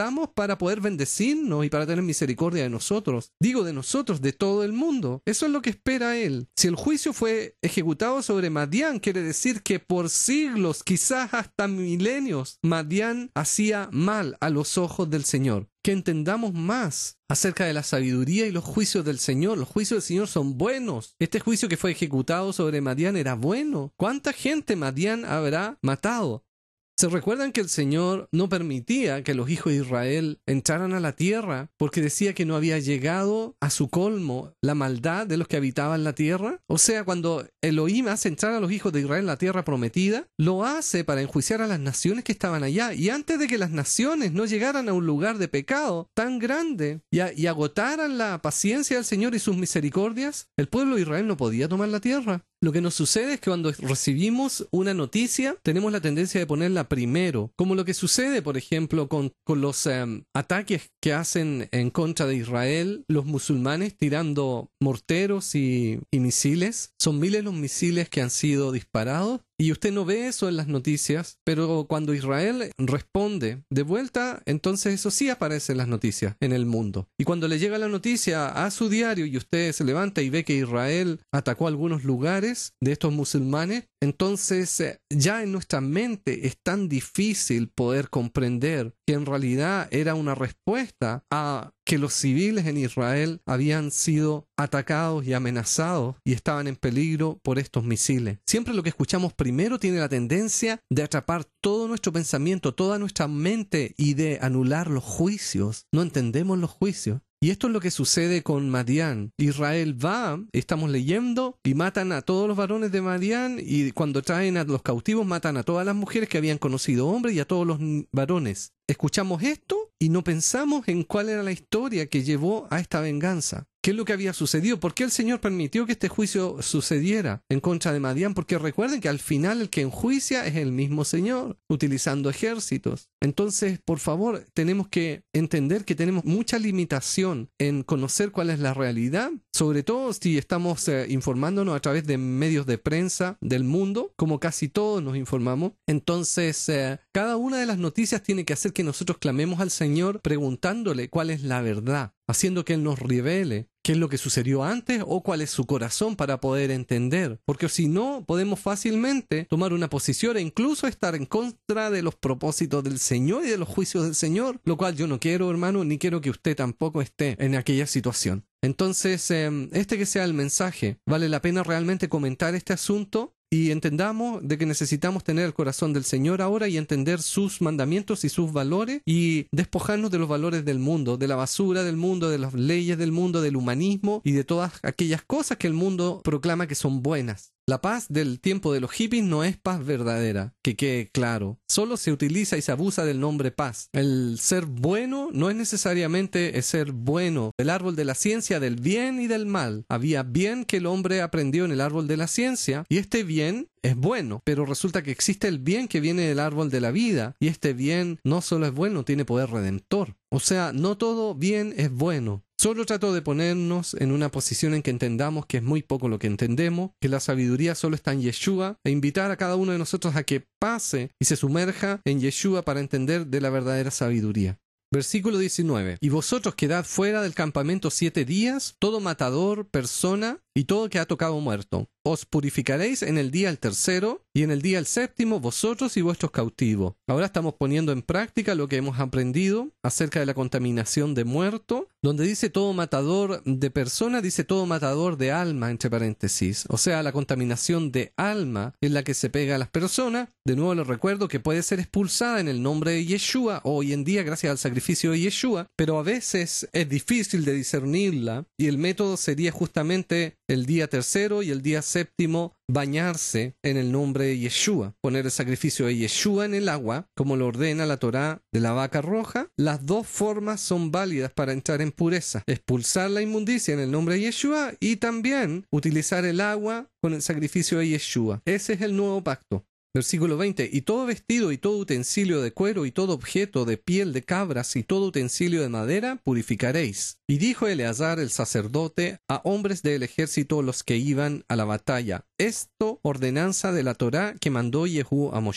para poder bendecirnos y para tener misericordia de nosotros. Digo de nosotros, de todo el mundo. Eso es lo que espera Él. Si el juicio fue ejecutado sobre Madián, quiere decir que por siglos, quizás hasta milenios, Madián hacía mal a los ojos del Señor. Que entendamos más acerca de la sabiduría y los juicios del Señor. Los juicios del Señor son buenos. Este juicio que fue ejecutado sobre Madián era bueno. ¿Cuánta gente Madián habrá matado? ¿Se recuerdan que el Señor no permitía que los hijos de Israel entraran a la tierra porque decía que no había llegado a su colmo la maldad de los que habitaban la tierra? O sea, cuando Elohim hace entrar a los hijos de Israel en la tierra prometida, lo hace para enjuiciar a las naciones que estaban allá. Y antes de que las naciones no llegaran a un lugar de pecado tan grande y, a, y agotaran la paciencia del Señor y sus misericordias, el pueblo de Israel no podía tomar la tierra. Lo que nos sucede es que cuando recibimos una noticia, tenemos la tendencia de ponerla primero, como lo que sucede, por ejemplo, con, con los um, ataques que hacen en contra de Israel los musulmanes tirando morteros y, y misiles. Son miles los misiles que han sido disparados. Y usted no ve eso en las noticias, pero cuando Israel responde de vuelta, entonces eso sí aparece en las noticias en el mundo. Y cuando le llega la noticia a su diario y usted se levanta y ve que Israel atacó algunos lugares de estos musulmanes, entonces eh, ya en nuestra mente es tan difícil poder comprender que en realidad era una respuesta a que los civiles en Israel habían sido atacados y amenazados y estaban en peligro por estos misiles. Siempre lo que escuchamos primero tiene la tendencia de atrapar todo nuestro pensamiento, toda nuestra mente y de anular los juicios. No entendemos los juicios. Y esto es lo que sucede con Madián. Israel va, estamos leyendo, y matan a todos los varones de Madián, y cuando traen a los cautivos matan a todas las mujeres que habían conocido hombres y a todos los varones. Escuchamos esto y no pensamos en cuál era la historia que llevó a esta venganza. ¿Qué es lo que había sucedido? ¿Por qué el Señor permitió que este juicio sucediera en contra de Madián? Porque recuerden que al final el que enjuicia es el mismo Señor, utilizando ejércitos. Entonces, por favor, tenemos que entender que tenemos mucha limitación en conocer cuál es la realidad, sobre todo si estamos eh, informándonos a través de medios de prensa del mundo, como casi todos nos informamos. Entonces, eh, cada una de las noticias tiene que hacer que nosotros clamemos al Señor preguntándole cuál es la verdad, haciendo que Él nos revele qué es lo que sucedió antes o cuál es su corazón para poder entender. Porque si no, podemos fácilmente tomar una posición e incluso estar en contra de los propósitos del Señor y de los juicios del Señor, lo cual yo no quiero, hermano, ni quiero que usted tampoco esté en aquella situación. Entonces, eh, este que sea el mensaje, vale la pena realmente comentar este asunto y entendamos de que necesitamos tener el corazón del Señor ahora y entender sus mandamientos y sus valores y despojarnos de los valores del mundo, de la basura del mundo, de las leyes del mundo, del humanismo y de todas aquellas cosas que el mundo proclama que son buenas. La paz del tiempo de los hippies no es paz verdadera, que quede claro. Solo se utiliza y se abusa del nombre paz. El ser bueno no es necesariamente el ser bueno. El árbol de la ciencia del bien y del mal. Había bien que el hombre aprendió en el árbol de la ciencia y este bien es bueno, pero resulta que existe el bien que viene del árbol de la vida y este bien no solo es bueno, tiene poder redentor. O sea, no todo bien es bueno. Solo trato de ponernos en una posición en que entendamos que es muy poco lo que entendemos, que la sabiduría solo está en Yeshua, e invitar a cada uno de nosotros a que pase y se sumerja en Yeshua para entender de la verdadera sabiduría. Versículo diecinueve. Y vosotros quedad fuera del campamento siete días, todo matador, persona y todo que ha tocado muerto. Os purificaréis en el día el tercero y en el día el séptimo vosotros y vuestros cautivos. Ahora estamos poniendo en práctica lo que hemos aprendido acerca de la contaminación de muerto, donde dice todo matador de persona, dice todo matador de alma, entre paréntesis. O sea, la contaminación de alma es la que se pega a las personas. De nuevo les recuerdo que puede ser expulsada en el nombre de Yeshua, hoy en día gracias al sacrificio de Yeshua, pero a veces es difícil de discernirla y el método sería justamente el día tercero y el día séptimo bañarse en el nombre de Yeshua, poner el sacrificio de Yeshua en el agua, como lo ordena la Torá de la vaca roja. Las dos formas son válidas para entrar en pureza: expulsar la inmundicia en el nombre de Yeshua y también utilizar el agua con el sacrificio de Yeshua. Ese es el nuevo pacto. Versículo veinte. Y todo vestido y todo utensilio de cuero y todo objeto de piel de cabras y todo utensilio de madera purificaréis. Y dijo Eleazar el sacerdote a hombres del ejército los que iban a la batalla: esto ordenanza de la Torá que mandó Jehú a Moshe.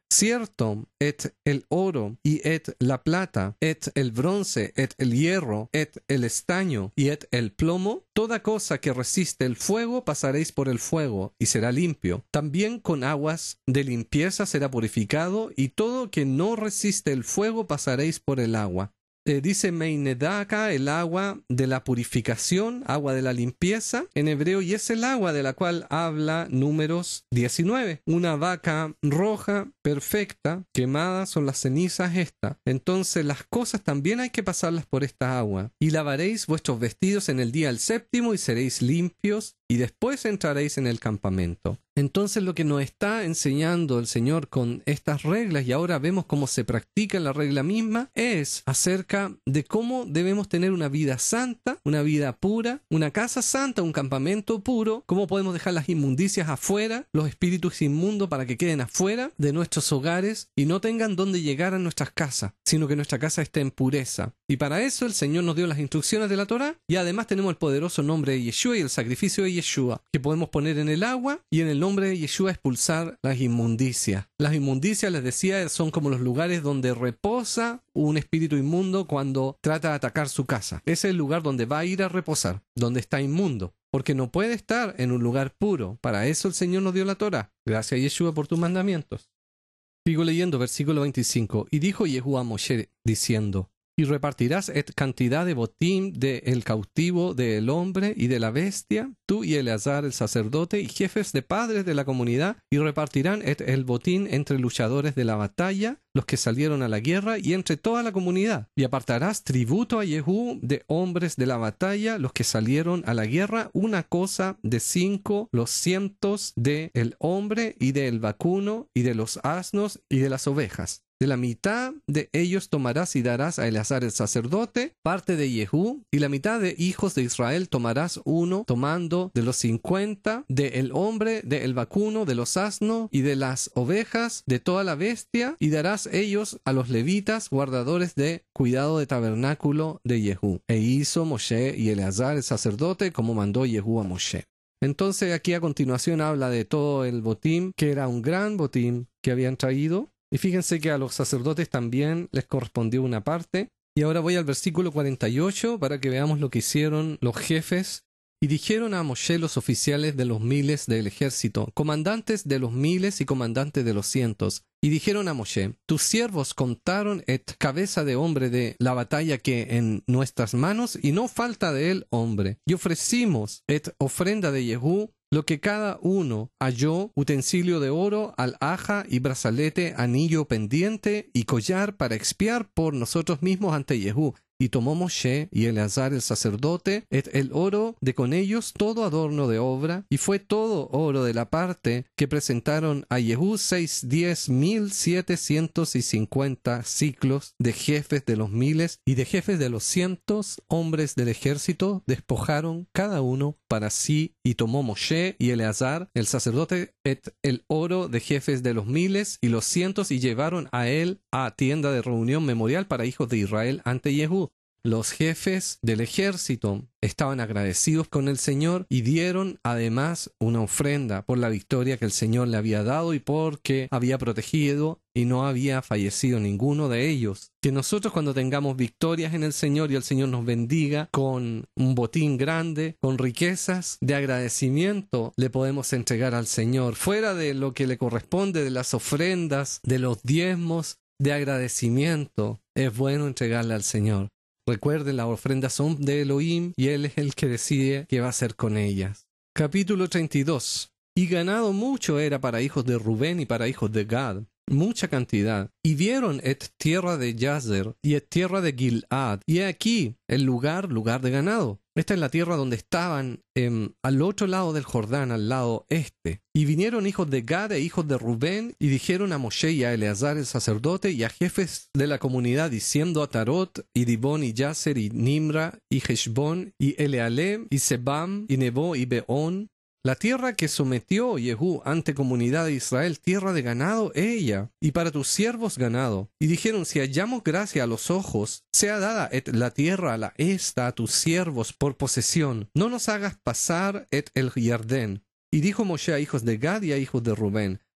Cierto, et el oro, y et la plata, et el bronce, et el hierro, et el estaño, y et el plomo, toda cosa que resiste el fuego pasaréis por el fuego, y será limpio. También con aguas de limpieza será purificado, y todo que no resiste el fuego pasaréis por el agua. Eh, dice Meinedaka, el agua de la purificación, agua de la limpieza en hebreo, y es el agua de la cual habla Números diecinueve. Una vaca roja, perfecta, quemada son las cenizas esta. Entonces las cosas también hay que pasarlas por esta agua. Y lavaréis vuestros vestidos en el día del séptimo y seréis limpios, y después entraréis en el campamento. Entonces lo que nos está enseñando el Señor con estas reglas, y ahora vemos cómo se practica la regla misma, es acerca de cómo debemos tener una vida santa, una vida pura, una casa santa, un campamento puro, cómo podemos dejar las inmundicias afuera, los espíritus inmundos para que queden afuera de nuestros hogares y no tengan dónde llegar a nuestras casas, sino que nuestra casa esté en pureza. Y para eso el Señor nos dio las instrucciones de la Torá, y además tenemos el poderoso nombre de Yeshua y el sacrificio de Yeshua, que podemos poner en el agua y en el nombre de Yeshua expulsar las inmundicias. Las inmundicias, les decía, son como los lugares donde reposa un espíritu inmundo cuando trata de atacar su casa. Ese es el lugar donde va a ir a reposar, donde está inmundo, porque no puede estar en un lugar puro. Para eso el Señor nos dio la Torá. Gracias, Yeshua, por tus mandamientos. Sigo leyendo, versículo veinticinco. Y dijo Yehú a Moshe, diciendo: y repartirás et cantidad de botín del cautivo, del hombre y de la bestia, tú y Eleazar el sacerdote y jefes de padres de la comunidad, y repartirán et el botín entre luchadores de la batalla, los que salieron a la guerra, y entre toda la comunidad. Y apartarás tributo a Yehú de hombres de la batalla, los que salieron a la guerra, una cosa de cinco los cientos de el hombre y del vacuno y de los asnos y de las ovejas. De la mitad de ellos tomarás y darás a Eleazar el sacerdote, parte de Yehú, y la mitad de hijos de Israel tomarás uno, tomando de los cincuenta, del hombre, del vacuno, de los asnos y de las ovejas, de toda la bestia, y darás ellos a los levitas, guardadores de cuidado de tabernáculo de Yehú. E hizo Moshe y Eleazar el sacerdote como mandó Yehú a Moshe. Entonces aquí a continuación habla de todo el botín, que era un gran botín que habían traído. Y fíjense que a los sacerdotes también les correspondió una parte. Y ahora voy al versículo cuarenta y ocho para que veamos lo que hicieron los jefes. Y dijeron a Moshe los oficiales de los miles del ejército, comandantes de los miles y comandantes de los cientos. Y dijeron a Moshe: tus siervos contaron et cabeza de hombre de la batalla que en nuestras manos, y no falta de él hombre. Y ofrecimos et ofrenda de Yehú, lo que cada uno halló, utensilio de oro, alhaja y brazalete, anillo pendiente y collar para expiar por nosotros mismos ante Yehú. Y tomó Moshe y Eleazar el sacerdote et el oro de con ellos todo adorno de obra, y fue todo oro de la parte que presentaron a Yehú seis diez mil setecientos y cincuenta ciclos de jefes de los miles y de jefes de los cientos, hombres del ejército, despojaron cada uno para sí. Y tomó Moshe y Eleazar el sacerdote et el oro de jefes de los miles y los cientos, y llevaron a él a tienda de reunión memorial para hijos de Israel ante Yehú. Los jefes del ejército estaban agradecidos con el Señor y dieron además una ofrenda por la victoria que el Señor le había dado y porque había protegido y no había fallecido ninguno de ellos. Que nosotros, cuando tengamos victorias en el Señor y el Señor nos bendiga con un botín grande, con riquezas de agradecimiento, le podemos entregar al Señor, fuera de lo que le corresponde, de las ofrendas, de los diezmos, de agradecimiento. Es bueno entregarle al Señor. Recuerden, las ofrendas son de Elohim y Él es el que decide qué va a hacer con ellas. Capítulo treinta y dos. Y ganado mucho era para hijos de Rubén y para hijos de Gad, mucha cantidad. Y vieron et tierra de Yazer y et tierra de Gilad. Y aquí el lugar, lugar de ganado. Esta es la tierra donde estaban eh, al otro lado del Jordán, al lado este. Y vinieron hijos de Gad e hijos de Rubén, y dijeron a Moshe y a Eleazar el sacerdote y a jefes de la comunidad, diciendo a Tarot y Dibón y Yazer y Nimra y Heshbón y Elealem y Sebam y Nebo y Beón: la tierra que sometió Yehú ante comunidad de Israel, tierra de ganado ella, y para tus siervos ganado. Y dijeron: si hallamos gracia a los ojos, sea dada et la tierra la esta a tus siervos por posesión. No nos hagas pasar et el Jardén. Y dijo Moshe a hijos de Gad y a hijos de Rubén: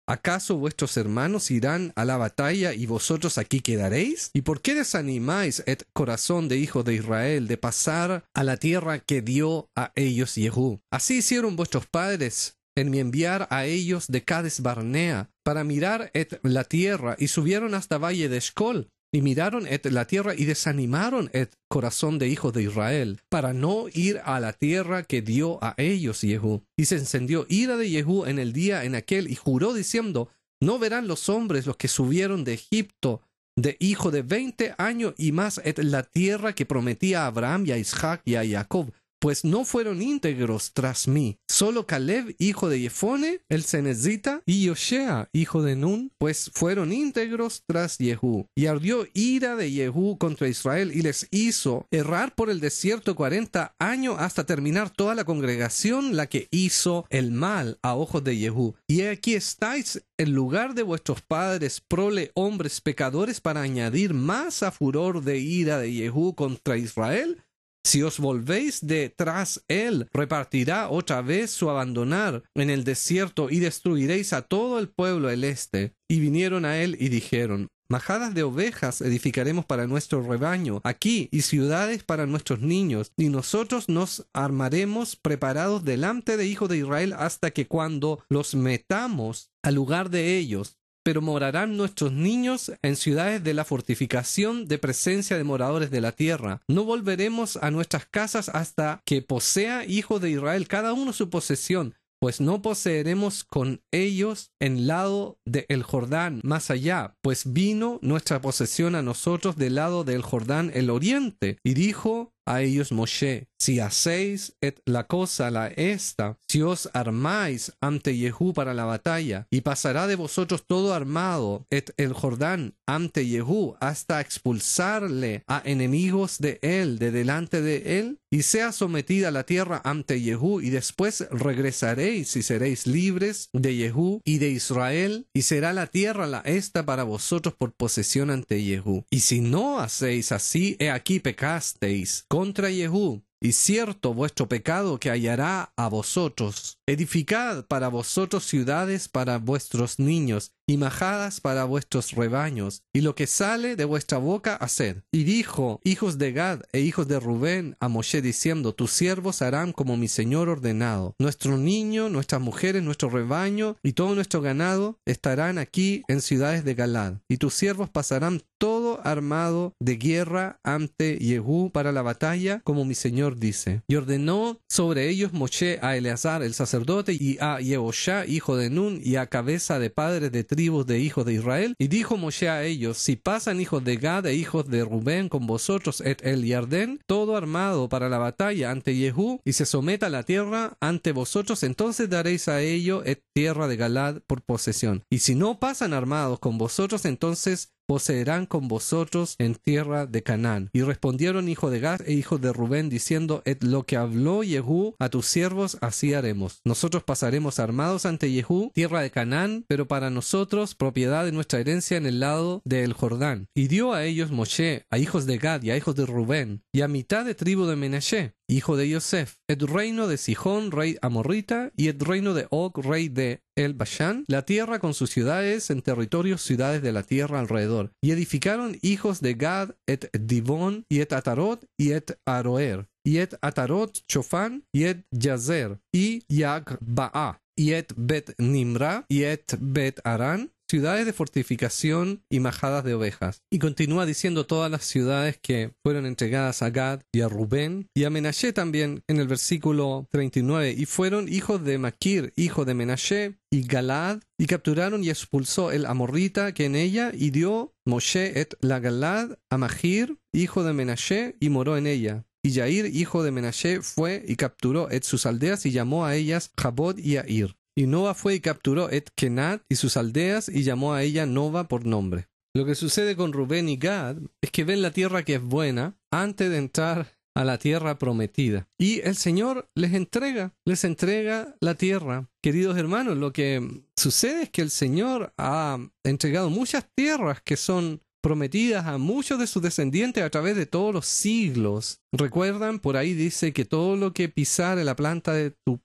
¿Acaso vuestros hermanos irán a la batalla y vosotros aquí quedaréis? ¿Y por qué desanimáis el corazón de hijos de Israel de pasar a la tierra que dio a ellos Jehú? Así hicieron vuestros padres en mi enviar a ellos de Cades Barnea para mirar et la tierra, y subieron hasta valle de Escol, y miraron et la tierra y desanimaron el corazón de hijos de Israel para no ir a la tierra que dio a ellos Jehú. Y se encendió ira de Jehú en el día en aquel, y juró diciendo: no verán los hombres los que subieron de Egipto de hijo de veinte años y más et la tierra que prometía a Abraham y a Isaac y a Jacob, pues no fueron íntegros tras mí. Solo Caleb, hijo de Jefone, el cenezita, y Joshea, hijo de Nun, pues fueron íntegros tras Jehú. Y ardió ira de Jehú contra Israel, y les hizo errar por el desierto cuarenta años hasta terminar toda la congregación, la que hizo el mal a ojos de Jehú. Y aquí estáis en lugar de vuestros padres, prole hombres pecadores, para añadir más a furor de ira de Jehú contra Israel. Si os volvéis detrás él, repartirá otra vez su abandonar en el desierto, y destruiréis a todo el pueblo del este. Y vinieron a él y dijeron: majadas de ovejas edificaremos para nuestro rebaño aquí, y ciudades para nuestros niños, y nosotros nos armaremos preparados delante de hijos de Israel hasta que cuando los metamos al lugar de ellos, pero morarán nuestros niños en ciudades de la fortificación de presencia de moradores de la tierra. No volveremos a nuestras casas hasta que posea hijos de Israel cada uno su posesión, pues no poseeremos con ellos en lado del Jordán más allá, pues vino nuestra posesión a nosotros del lado del Jordán el oriente. Y dijo a ellos Moshe: si hacéis et la cosa la esta, si os armáis ante Jehú para la batalla, y pasará de vosotros todo armado et el Jordán ante Jehú hasta expulsarle a enemigos de él de delante de él, y sea sometida la tierra ante Jehú, y después regresaréis y seréis libres de Jehú y de Israel, y será la tierra la esta para vosotros por posesión ante Jehú. Y si no hacéis así, he aquí pecasteis contra Jehú, y cierto vuestro pecado que hallará a vosotros. Edificad para vosotros ciudades para vuestros niños, y majadas para vuestros rebaños, y lo que sale de vuestra boca haced. Y dijo hijos de Gad e hijos de Rubén a Moshe diciendo: tus siervos harán como mi señor ordenado. Nuestro niño, nuestras mujeres, nuestro rebaño y todo nuestro ganado estarán aquí en ciudades de Galad, y tus siervos pasarán todo armado de guerra ante Jehú para la batalla, como mi señor dice. Y ordenó sobre ellos Moshe a Eleazar el sacerdote y a Yehoshá hijo de Nun y a cabeza de padres de tribus de hijos de Israel. Y dijo Moshe a ellos: si pasan hijos de Gad e hijos de Rubén con vosotros et el Yardén, todo armado para la batalla ante Jehú, y se someta la tierra ante vosotros, entonces daréis a ello et tierra de Galad por posesión. Y si no pasan armados con vosotros, entonces poseerán con vosotros en tierra de Canaán. Y respondieron hijo de Gad e hijo de Rubén diciendo: et lo que habló Jehú a tus siervos, así haremos. Nosotros pasaremos armados ante Jehú, tierra de Canaán, pero para nosotros propiedad de nuestra herencia en el lado del Jordán. Y dio a ellos Moshe, a hijos de Gad y a hijos de Rubén, y a mitad de tribu de Menashe, hijo de Yosef, el reino de Sihón, rey amorrita, y el reino de Og, rey de el Bashán, la tierra con sus ciudades en territorios, ciudades de la tierra alrededor. Y edificaron hijos de Gad et Divón, y et Atarot, y et Aroer, y et Atarot Chofán, y et Yazer, y Yagba'a, y et Bet Nimra, y et Bet Arán, ciudades de fortificación y majadas de ovejas. Y continúa diciendo todas las ciudades que fueron entregadas a Gad y a Rubén y a Menashe también en el versículo treinta y nueve. Y fueron hijos de Maquir, hijo de Menashe, y Galad, y capturaron y expulsó el amorrita que en ella, y dio Moshe et la Galad a Magir, hijo de Menashe, y moró en ella. Y Yair, hijo de Menashe, fue y capturó et sus aldeas, y llamó a ellas Jabot y Yair. Y Nova fue y capturó et Kenat y sus aldeas, y llamó a ella Nova por nombre. Lo que sucede con Rubén y Gad es que ven la tierra que es buena antes de entrar a la tierra prometida. Y el Señor les entrega, les entrega la tierra. Queridos hermanos, lo que sucede es que el Señor ha entregado muchas tierras que son prometidas a muchos de sus descendientes a través de todos los siglos. Recuerdan, por ahí dice que todo lo que pisare la planta de tu pie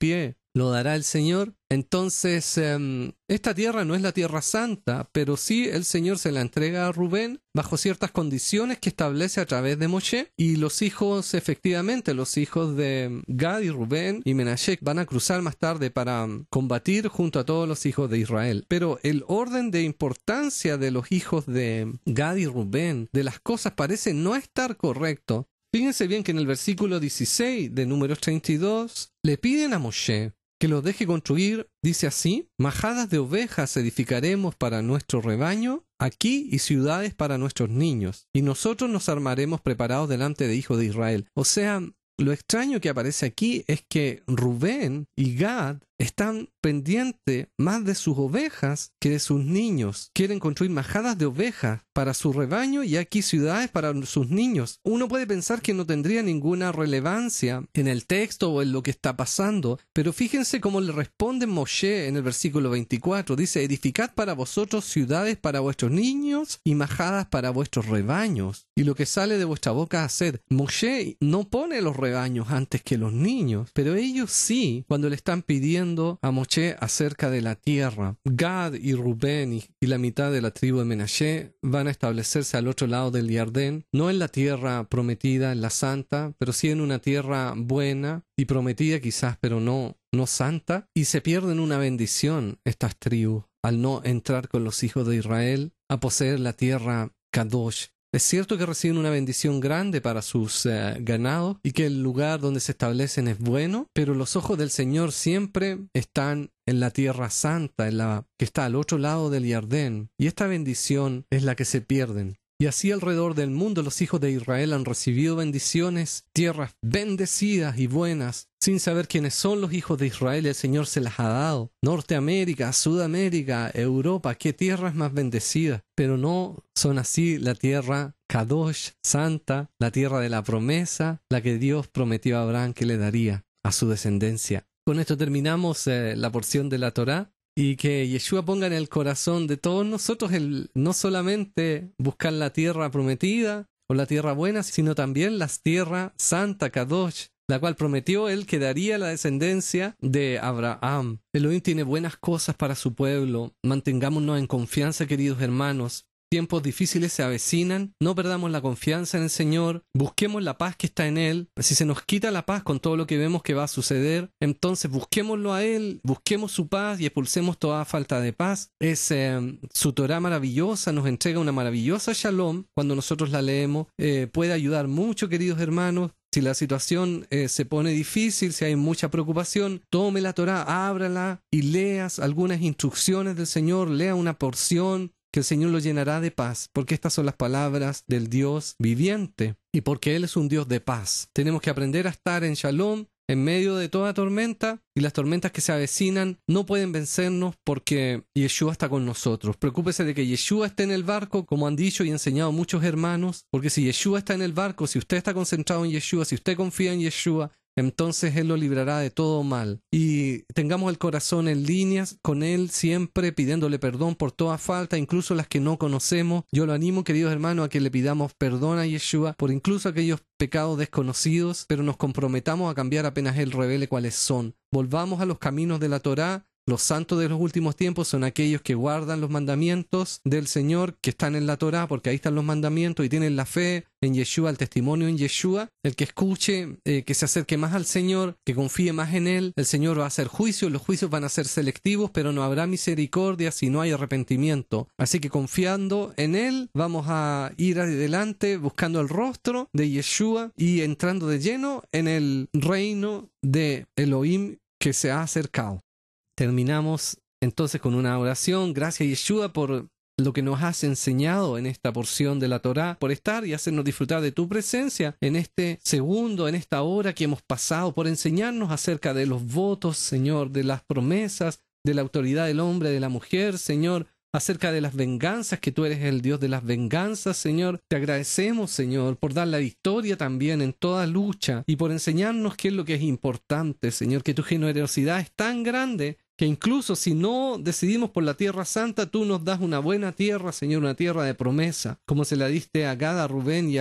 lo dará el Señor. Entonces, um, esta tierra no es la tierra santa, pero sí el Señor se la entrega a Rubén bajo ciertas condiciones que establece a través de Moshe. Y los hijos, efectivamente, los hijos de Gad y Rubén y Menashe van a cruzar más tarde para um, combatir junto a todos los hijos de Israel. Pero el orden de importancia de los hijos de Gad y Rubén, de las cosas, parece no estar correcto. Fíjense bien que en el versículo dieciséis de Números treinta y dos le piden a Moshe que los deje construir, dice así: majadas de ovejas edificaremos para nuestro rebaño aquí y ciudades para nuestros niños, y nosotros nos armaremos preparados delante de hijos de Israel. O sea, lo extraño que aparece aquí es que Rubén y Gad están pendientes más de sus ovejas que de sus niños. Quieren construir majadas de ovejas para su rebaño y aquí ciudades para sus niños. Uno puede pensar que no tendría ninguna relevancia en el texto o en lo que está pasando, pero fíjense cómo le responde Moshe en el versículo veinticuatro. Dice: edificad para vosotros ciudades para vuestros niños y majadas para vuestros rebaños. Y lo que sale de vuestra boca haced. Moshe no pone los rebaños antes que los niños, pero ellos sí, cuando le están pidiendo a Moshe acerca de la tierra. Gad y Rubén y, y la mitad de la tribu de Menashe van a establecerse al otro lado del Jordán, no en la tierra prometida, en la santa, pero sí en una tierra buena y prometida quizás, pero no, no santa, y se pierden una bendición estas tribus al no entrar con los hijos de Israel a poseer la tierra Kadosh. Es cierto que reciben una bendición grande para sus uh, ganados y que el lugar donde se establecen es bueno, pero los ojos del Señor siempre están en la tierra santa, en la que está al otro lado del Jordán, y esta bendición es la que se pierden. Y así alrededor del mundo los hijos de Israel han recibido bendiciones, tierras bendecidas y buenas, sin saber quiénes son los hijos de Israel. El Señor se las ha dado. Norteamérica, Sudamérica, Europa, qué tierras más bendecidas. Pero no son así la tierra Kadosh, santa, la tierra de la promesa, la que Dios prometió a Abraham que le daría a su descendencia. Con esto terminamos eh, la porción de la Torá. Y que Yeshua ponga en el corazón de todos nosotros el no solamente buscar la tierra prometida o la tierra buena, sino también la tierra santa, Kadosh, la cual prometió él que daría la descendencia de Abraham. Elohim tiene buenas cosas para su pueblo. Mantengámonos en confianza, queridos hermanos. Tiempos difíciles se avecinan, no perdamos la confianza en el Señor, busquemos la paz que está en Él. Si se nos quita la paz con todo lo que vemos que va a suceder, entonces busquémoslo a Él, busquemos su paz y expulsemos toda falta de paz. Es eh, su Torá maravillosa, nos entrega una maravillosa shalom cuando nosotros la leemos. Eh, puede ayudar mucho, queridos hermanos. Si la situación eh, se pone difícil, si hay mucha preocupación, tome la Torá, ábrala y leas algunas instrucciones del Señor, lea una porción, que el Señor lo llenará de paz, porque estas son las palabras del Dios viviente y porque Él es un Dios de paz. Tenemos que aprender a estar en shalom en medio de toda tormenta, y las tormentas que se avecinan no pueden vencernos porque Yeshua está con nosotros. Preocúpese de que Yeshua esté en el barco, como han dicho y enseñado muchos hermanos, porque si Yeshua está en el barco, si usted está concentrado en Yeshua, si usted confía en Yeshua, entonces Él lo librará de todo mal. Y tengamos el corazón en líneas con Él siempre, pidiéndole perdón por toda falta, incluso las que no conocemos. Yo lo animo, queridos hermanos, a que le pidamos perdón a Yeshua por incluso aquellos pecados desconocidos, pero nos comprometamos a cambiar apenas Él revele cuáles son. Volvamos a los caminos de la Torá. Los santos de los últimos tiempos son aquellos que guardan los mandamientos del Señor, que están en la Torá, porque ahí están los mandamientos, y tienen la fe en Yeshua, el testimonio en Yeshua. El que escuche, eh, que se acerque más al Señor, que confíe más en Él, el Señor va a hacer juicio, los juicios van a ser selectivos, pero no habrá misericordia si no hay arrepentimiento. Así que confiando en Él, vamos a ir adelante buscando el rostro de Yeshua y entrando de lleno en el reino de Elohim que se ha acercado. Terminamos entonces con una oración. Gracias, Yeshua, por lo que nos has enseñado en esta porción de la Torá, por estar y hacernos disfrutar de tu presencia en este segundo, en esta hora que hemos pasado, por enseñarnos acerca de los votos, Señor, de las promesas, de la autoridad del hombre, de la mujer, Señor, acerca de las venganzas, que tú eres el Dios de las venganzas, Señor. Te agradecemos, Señor, por dar la victoria también en toda lucha y por enseñarnos qué es lo que es importante, Señor, que tu generosidad es tan grande que incluso si no decidimos por la tierra santa, tú nos das una buena tierra, Señor, una tierra de promesa, como se la diste a Gad, a Rubén y a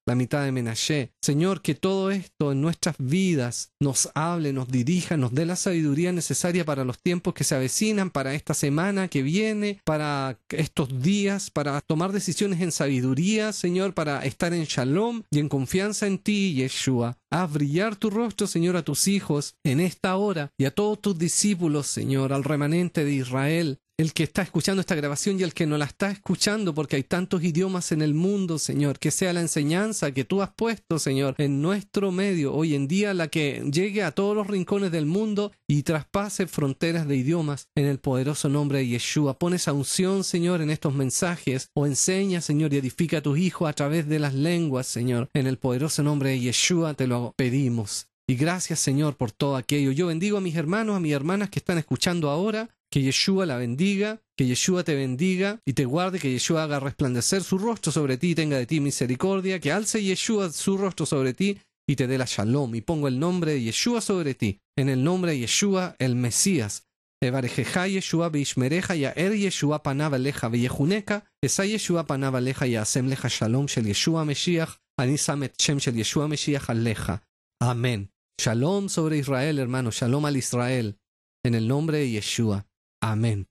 la mitad de Menashe. Señor, que todo esto en nuestras vidas nos hable, nos dirija, nos dé la sabiduría necesaria para los tiempos que se avecinan, para esta semana que viene, para estos días, para tomar decisiones en sabiduría, Señor, para estar en shalom y en confianza en ti, Yeshua. Haz brillar tu rostro, Señor, a tus hijos en esta hora y a todos tus discípulos, Señor, al remanente de Israel, el que está escuchando esta grabación y el que no la está escuchando, porque hay tantos idiomas en el mundo, Señor, que sea la enseñanza que tú has puesto, Señor, en nuestro medio hoy en día, la que llegue a todos los rincones del mundo y traspase fronteras de idiomas en el poderoso nombre de Yeshua. Pon esa unción, Señor, en estos mensajes, o enseña, Señor, y edifica a tus hijos a través de las lenguas, Señor, en el poderoso nombre de Yeshua te lo pedimos. Y gracias, Señor, por todo aquello. Yo bendigo a mis hermanos, a mis hermanas que están escuchando ahora. Que Yeshua la bendiga, que Yeshua te bendiga y te guarde, que Yeshua haga resplandecer su rostro sobre ti y tenga de ti misericordia, que alce Yeshua su rostro sobre ti y te dé la shalom. Y pongo el nombre de Yeshua sobre ti, en el nombre de Yeshua, el Mesías. Evarejeja Yeshua beishmereja yaer Yeshua panav aleja veyejuneka, esa Yeshua panav aleja yaasem leja shalom shel Yeshua Meshiach, ani sam et shem shel Yeshua Meshiach aleja. Amén. Shalom sobre Israel, hermano, shalom al Israel, en el nombre de Yeshua. Amén.